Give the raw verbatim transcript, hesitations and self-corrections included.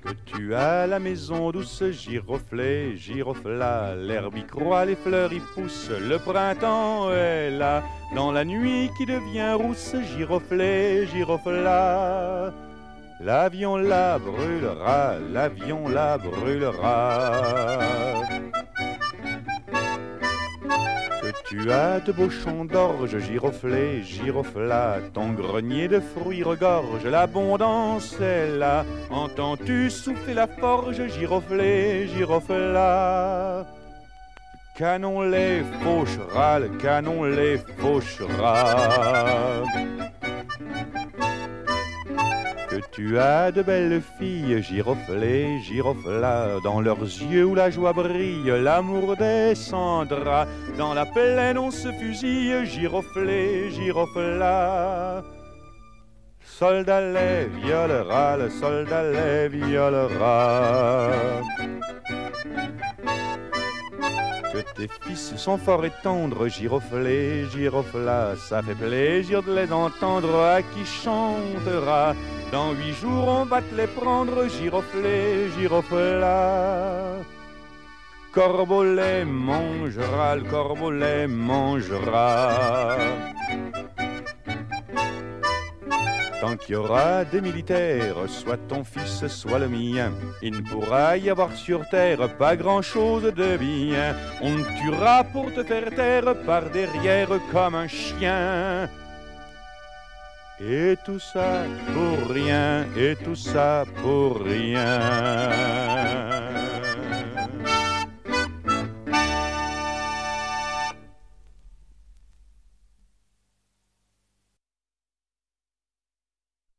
Que tu as la maison douce, giroflée, girofla, l'herbe y croît, les fleurs y poussent, le printemps est là. Dans la nuit qui devient rousse, giroflée, girofla, l'avion la brûlera, l'avion la brûlera. Que tu as de beaux champs d'orge, giroflée, girofla, ton grenier de fruits regorge, l'abondance est là. Entends-tu souffler la forge, giroflée, girofla? Canon les fauchera, le canon les fauchera. Que tu as de belles filles, giroflée, girofla, dans leurs yeux où la joie brille, l'amour descendra. Dans la plaine on se fusille, giroflée, girofla. Soldat les violera, le soldat les violera. Que tes fils sont forts et tendres, giroflée, girofla, ça fait plaisir de les entendre. À qui chantera? Dans huit jours on va te les prendre, giroflée, girofla. Corbeau les mangera, le corbeau les mangera. Tant qu'il y aura des militaires, soit ton fils, soit le mien, il ne pourra y avoir sur terre pas grand-chose de bien. On te tuera pour te faire taire par derrière comme un chien. Et tout ça pour rien, et tout ça pour rien.